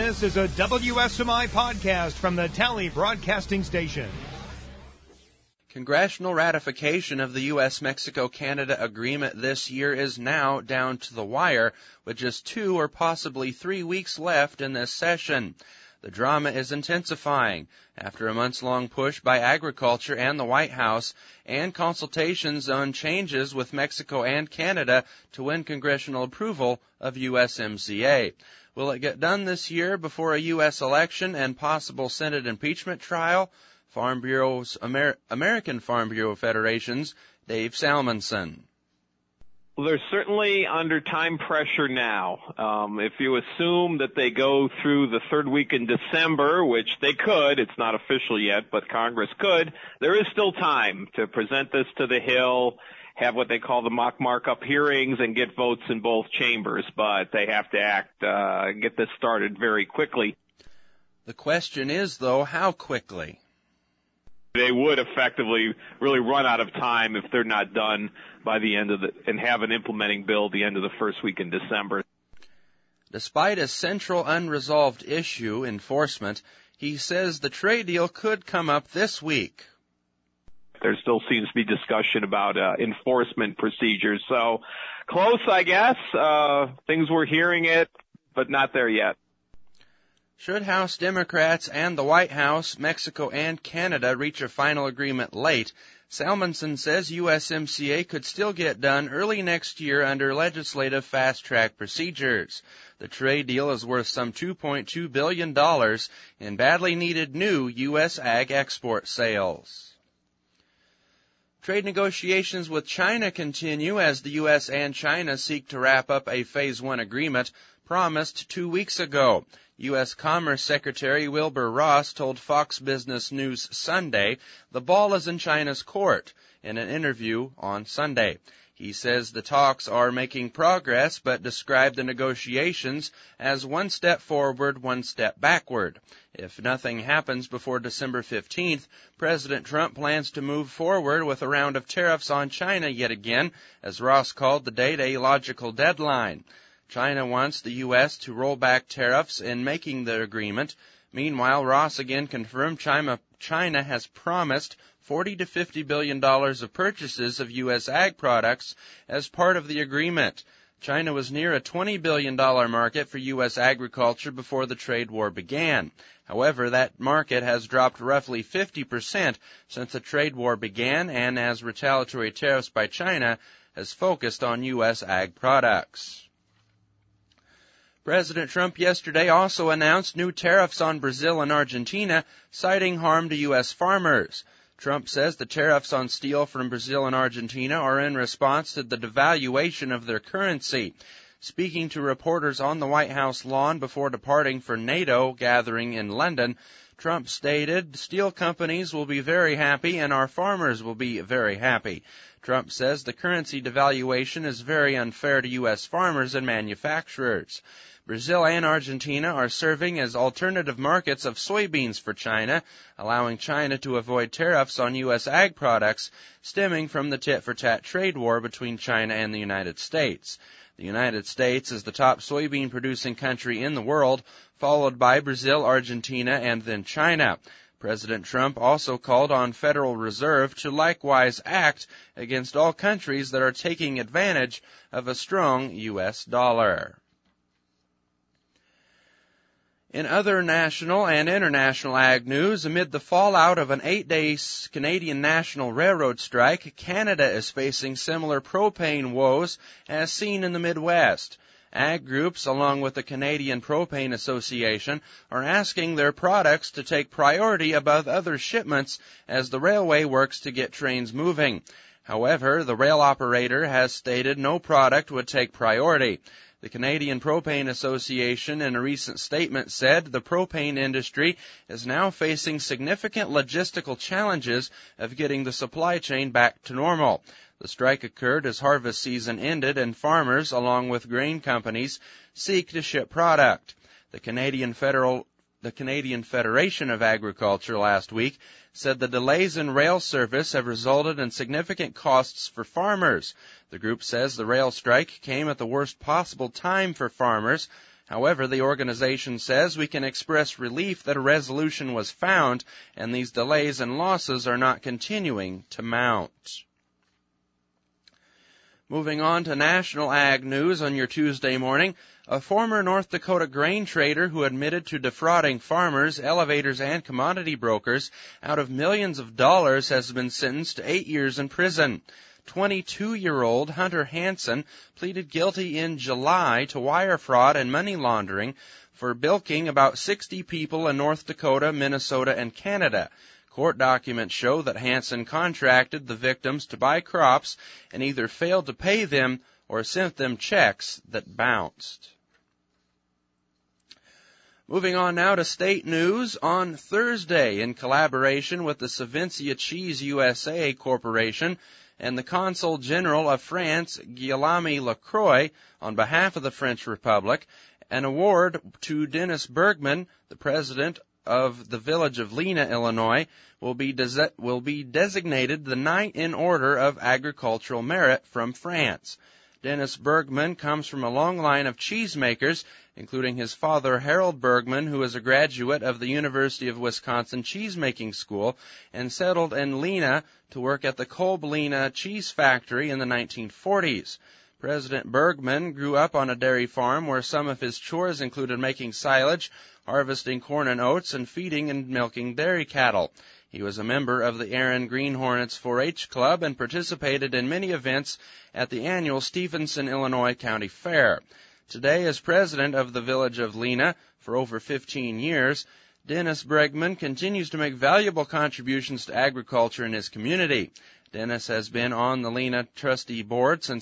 This is a WSMI podcast from the Tally Broadcasting Station. Congressional ratification of the U.S.-Mexico-Canada agreement this year is now down to the wire, with just 2 or possibly 3 weeks left in this session. The drama is intensifying after a months-long push by agriculture and the White House and consultations on changes with Mexico and Canada to win congressional approval of USMCA. Will it get done this year before a U.S. election and possible Senate impeachment trial? Farm Bureau's American Farm Bureau Federation's Dave Salmonson. Well, they're certainly under time pressure now. If you assume that they go through the third week in December, which they could, it's not official yet, but Congress could, there is still time to present this to the Hill, have what they call the mock markup hearings, and get votes in both chambers. But they have to get this started very quickly. The question is, though, how quickly? They would effectively really run out of time if they're not done by the end of and have an implementing bill the end of the first week in December. Despite a central unresolved issue, enforcement, he says the trade deal could come up this week. There still seems to be discussion about enforcement procedures. So close, I guess. Things we're hearing it, but not there yet. Should House Democrats and the White House, Mexico, and Canada reach a final agreement late, Salmonson says USMCA could still get done early next year under legislative fast-track procedures. The trade deal is worth some $2.2 billion in badly needed new U.S. ag export sales. Trade negotiations with China continue as the U.S. and China seek to wrap up a Phase 1 agreement promised 2 weeks ago. U.S. Commerce Secretary Wilbur Ross told Fox Business News Sunday the ball is in China's court in an interview on Sunday. He says the talks are making progress, but described the negotiations as one step forward, one step backward. If nothing happens before December 15th, President Trump plans to move forward with a round of tariffs on China yet again, as Ross called the date a logical deadline. China wants the U.S. to roll back tariffs in making the agreement. Meanwhile, Ross again confirmed China has promised $40 to $50 billion of purchases of U.S. ag products as part of the agreement. China was near a $20 billion market for U.S. agriculture before the trade war began. However, that market has dropped roughly 50% since the trade war began and as retaliatory tariffs by China has focused on U.S. ag products. President Trump yesterday also announced new tariffs on Brazil and Argentina, citing harm to U.S. farmers. Trump says the tariffs on steel from Brazil and Argentina are in response to the devaluation of their currency. Speaking to reporters on the White House lawn before departing for NATO gathering in London, Trump stated, "Steel companies will be very happy and our farmers will be very happy." Trump says the currency devaluation is very unfair to U.S. farmers and manufacturers. Brazil and Argentina are serving as alternative markets of soybeans for China, allowing China to avoid tariffs on U.S. ag products stemming from the tit-for-tat trade war between China and the United States. The United States is the top soybean-producing country in the world, followed by Brazil, Argentina, and then China. President Trump also called on Federal Reserve to likewise act against all countries that are taking advantage of a strong U.S. dollar. In other national and international ag news, amid the fallout of an 8-day Canadian National Railroad strike, Canada is facing similar propane woes as seen in the Midwest. Ag groups, along with the Canadian Propane Association, are asking their products to take priority above other shipments as the railway works to get trains moving. However, the rail operator has stated no product would take priority. The Canadian Propane Association in a recent statement said the propane industry is now facing significant logistical challenges of getting the supply chain back to normal. The strike occurred as harvest season ended and farmers, along with grain companies, seek to ship product. The Canadian Federation of Agriculture last week said the delays in rail service have resulted in significant costs for farmers. The group says the rail strike came at the worst possible time for farmers, However, the organization says we can express relief that a resolution was found and these delays and losses are not continuing to mount. Moving on to national ag news on your Tuesday morning, a former North Dakota grain trader who admitted to defrauding farmers, elevators, and commodity brokers out of millions of dollars has been sentenced to 8 years in prison. 22-year-old Hunter Hansen pleaded guilty in July to wire fraud and money laundering for bilking about 60 people in North Dakota, Minnesota, and Canada. Court documents show that Hansen contracted the victims to buy crops and either failed to pay them or sent them checks that bounced. Moving on now to state news. On Thursday, in collaboration with the Savencia Cheese USA Corporation and the Consul General of France, Guillaume Lacroix, on behalf of the French Republic, an award to Dennis Bergman, the president of the village of Lena, Illinois, will be designated the Knight in Order of Agricultural Merit from France. Dennis Bergman comes from a long line of cheesemakers, including his father Harold Bergman, who is a graduate of the University of Wisconsin Cheesemaking School and settled in Lena to work at the Kolb Lena cheese factory in the 1940s. President Bergman grew up on a dairy farm where some of his chores included making silage, harvesting corn and oats, and feeding and milking dairy cattle. He was a member of the Aaron Green Hornets 4-H Club and participated in many events at the annual Stephenson, Illinois County Fair. Today, as president of the village of Lena for over 15 years, Dennis Bergman continues to make valuable contributions to agriculture in his community. Dennis has been on the Lena trustee board since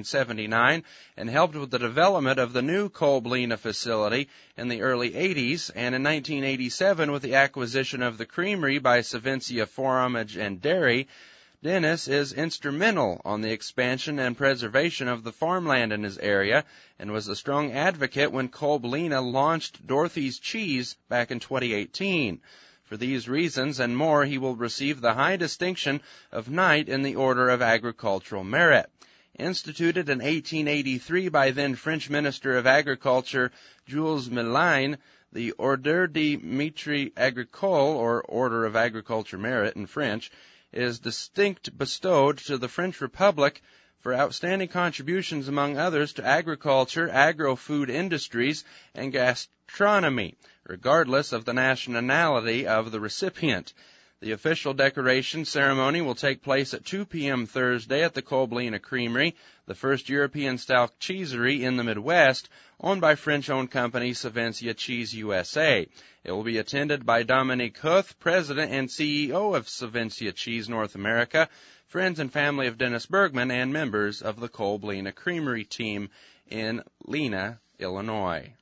1979 and helped with the development of the new Kolb Lena facility in the early 80s, and in 1987 with the acquisition of the creamery by Savencia Fromage and Dairy. Dennis is instrumental on the expansion and preservation of the farmland in his area and was a strong advocate when Kolb Lena launched Dorothy's Cheese back in 2018. For these reasons and more, he will receive the high distinction of Knight in the Order of Agricultural Merit. Instituted in 1883 by then French Minister of Agriculture Jules Mélin, the Ordre de Mérite Agricole, or Order of Agriculture Merit in French, is distinct bestowed to the French Republic for outstanding contributions, among others, to agriculture, agro-food industries, and gastronomy, regardless of the nationality of the recipient. The official decoration ceremony will take place at 2 p.m. Thursday at the Kolb Lena Creamery, the first European-style cheesery in the Midwest, owned by French-owned company Savencia Cheese USA. It will be attended by Dominique Huth, President and CEO of Savencia Cheese North America, friends and family of Dennis Bergman, and members of the Kolb Lena Creamery team in Lena, Illinois.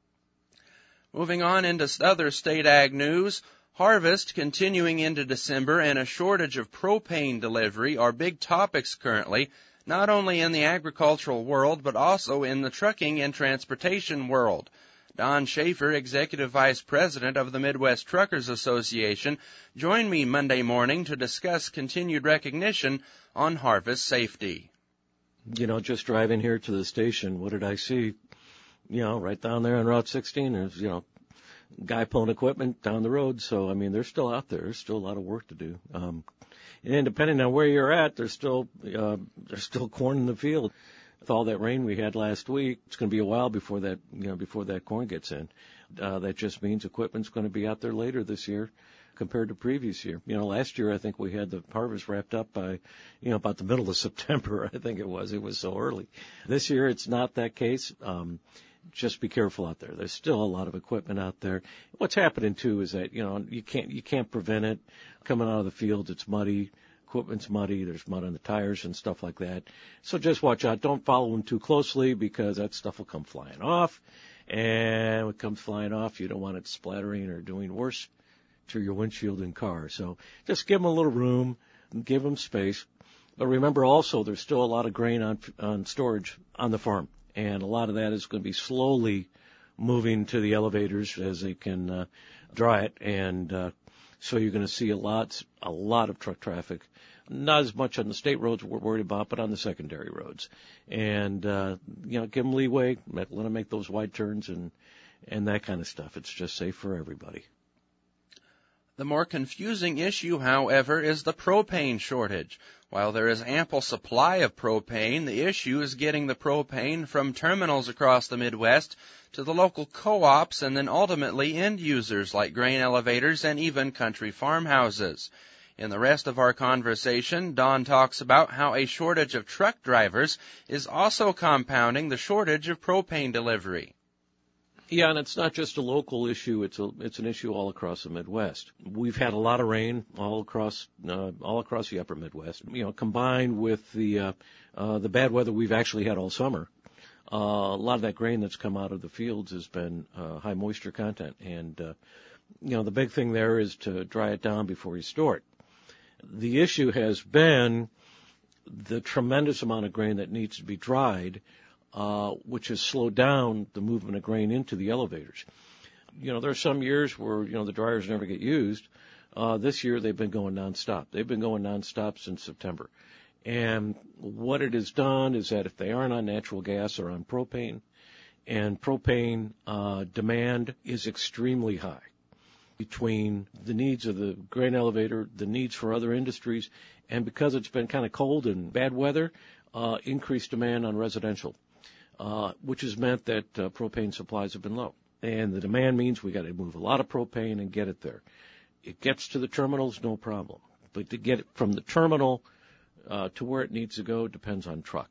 Moving on into other state ag news, harvest continuing into December and a shortage of propane delivery are big topics currently, not only in the agricultural world, but also in the trucking and transportation world. Don Schaefer, Executive Vice President of the Midwest Truckers Association, joined me Monday morning to discuss continued recognition on harvest safety. Just driving here to the station, what did I see? Right down there on Route 16, there's, guy pulling equipment down the road. So, they're still out there. There's still a lot of work to do. And depending on where you're at, there's still corn in the field. With all that rain we had last week, it's going to be a while before that corn gets in. That just means equipment's going to be out there later this year compared to previous year. Last year I think we had the harvest wrapped up by, about the middle of September. I think it was. It was so early. This year it's not that case. Just be careful out there. There's still a lot of equipment out there. What's happening too is that, you can't prevent it coming out of the field. It's muddy. Equipment's muddy. There's mud on the tires and stuff like that. So just watch out. Don't follow them too closely because that stuff will come flying off. And when it comes flying off, you don't want it splattering or doing worse to your windshield and car. So just give them a little room and give them space. But remember also, there's still a lot of grain on storage on the farm. And a lot of that is going to be slowly moving to the elevators as they can dry it. And so you're going to see a lot of truck traffic Not as much on the state roads we're worried about, but on the secondary roads. And, give them leeway, let them make those wide turns and that kind of stuff. It's just safe for everybody. The more confusing issue, however, is the propane shortage. While there is ample supply of propane, the issue is getting the propane from terminals across the Midwest to the local co-ops and then ultimately end users like grain elevators and even country farmhouses. In the rest of our conversation, Don talks about how a shortage of truck drivers is also compounding the shortage of propane delivery. Yeah, and it's not just a local issue. It's an issue all across the Midwest. We've had a lot of rain all across the upper Midwest. Combined with the bad weather we've actually had all summer, a lot of that grain that's come out of the fields has been high moisture content. And the big thing there is to dry it down before you store it. The issue has been the tremendous amount of grain that needs to be dried, which has slowed down the movement of grain into the elevators. There are some years where, the dryers never get used. This year they've been going nonstop. They've been going nonstop since September. And what it has done is that if they aren't on natural gas or on propane, and propane demand is extremely high between the needs of the grain elevator, the needs for other industries, and because it's been kind of cold and bad weather, increased demand on residential. Which has meant that propane supplies have been low. And the demand means we got to move a lot of propane and get it there. It gets to the terminals, no problem. But to get it from the terminal to where it needs to go depends on truck.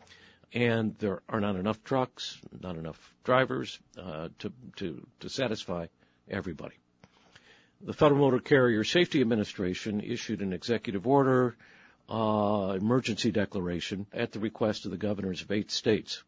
And there are not enough trucks, not enough drivers to satisfy everybody. The Federal Motor Carrier Safety Administration issued an executive order, emergency declaration, at the request of the governors of 8 states.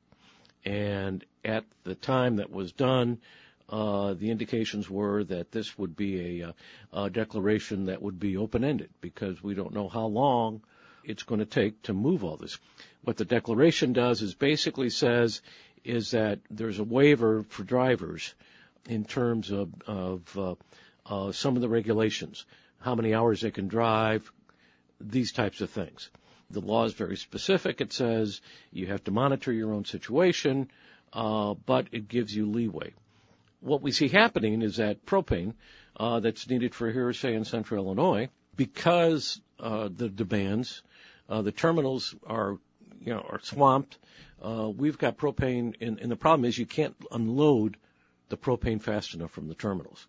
And at the time that was done, the indications were that this would be a declaration that would be open-ended because we don't know how long it's going to take to move all this. What the declaration does is basically says is that there's a waiver for drivers in terms of some of the regulations, how many hours they can drive, these types of things. The law is very specific. It says you have to monitor your own situation, but it gives you leeway. What we see happening is that propane that's needed for here, say, in central Illinois, because the demands, the terminals are swamped. We've got propane, and the problem is you can't unload the propane fast enough from the terminals.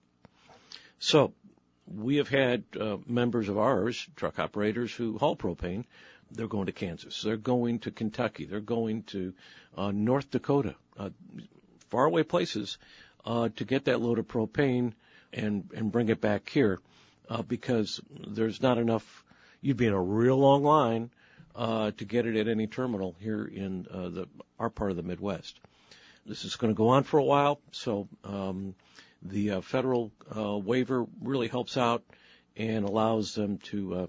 So we have had members of ours, truck operators, who haul propane. They're going to Kansas. They're going to Kentucky. They're going to North Dakota, faraway places, to get that load of propane and bring it back here because there's not enough. You'd be in a real long line to get it at any terminal here in our part of the Midwest. This is going to go on for a while, so the federal waiver really helps out and allows them to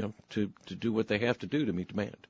do what they have to do to meet demand.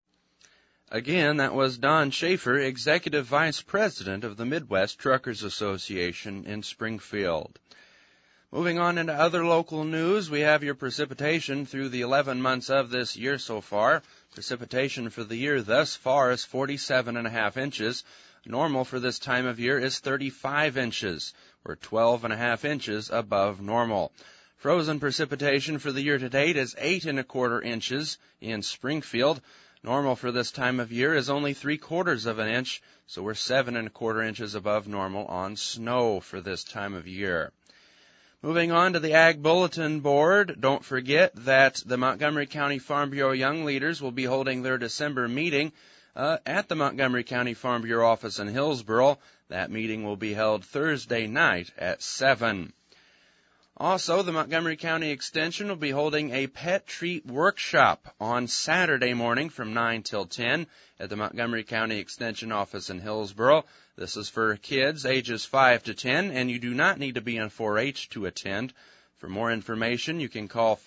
Again, that was Don Schaefer, Executive Vice President of the Midwest Truckers Association in Springfield. Moving on into other local news, we have your precipitation through the 11 months of this year so far. Precipitation for the year thus far is 47.5 inches. Normal for this time of year is 35 inches. We're 12.5 inches above normal. Frozen precipitation for the year-to-date is 8.25 inches in Springfield. Normal for this time of year is only 3/4 of an inch, so we're 7.25 inches above normal on snow for this time of year. Moving on to the Ag Bulletin Board, don't forget that the Montgomery County Farm Bureau Young Leaders will be holding their December meeting at the Montgomery County Farm Bureau office in Hillsboro. That meeting will be held Thursday night at 7. Also, the Montgomery County Extension will be holding a pet treat workshop on Saturday morning from 9 till 10 at the Montgomery County Extension office in Hillsboro. This is for kids ages 5 to 10, and you do not need to be in 4-H to attend. For more information, you can call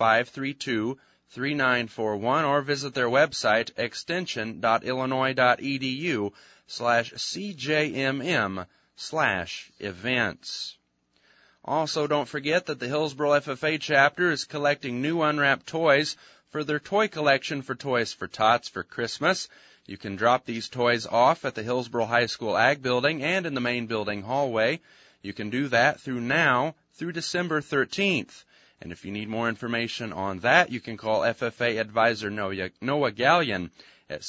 532-3941 or visit their website, extension.illinois.edu/CJMM/events. Also, don't forget that the Hillsboro FFA chapter is collecting new unwrapped toys for their toy collection for Toys for Tots for Christmas. You can drop these toys off at the Hillsboro High School Ag Building and in the main building hallway. You can do that through December 13th. And if you need more information on that, you can call FFA Advisor Noah Gallion at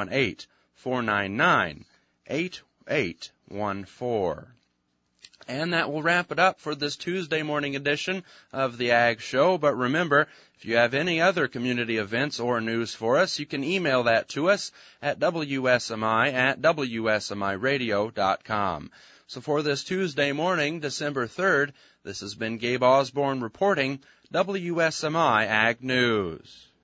618-499-8814. And that will wrap it up for this Tuesday morning edition of the Ag Show. But remember, if you have any other community events or news for us, you can email that to us at WSMI@WSMIradio.com. So for this Tuesday morning, December 3rd, this has been Gabe Osborne reporting WSMI Ag News.